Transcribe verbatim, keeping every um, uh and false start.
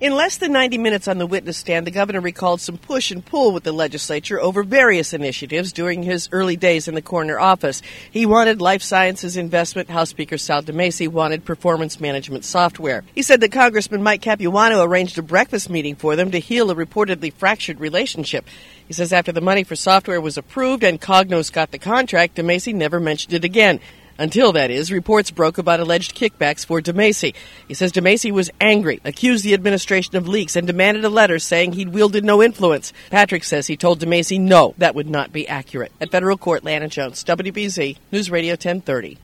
In less than ninety minutes on the witness stand, the governor recalled some push and pull with the legislature over various initiatives during his early days in the coroner office. He wanted life sciences investment. House Speaker Sal DeMacy wanted performance management software. He said that Congressman Mike Capuano arranged a breakfast meeting for them to heal a reportedly fractured relationship. He says after the money for software was approved and Cognos got the contract, DeMacy never mentioned it again. Until, that is, reports broke about alleged kickbacks for DeMacy. He says DeMacy was angry, accused the administration of leaks, and demanded a letter saying he'd wielded no influence. Patrick says he told DeMacy no, that would not be accurate. At federal court, Lana Jones, W B Z, News Radio ten thirty.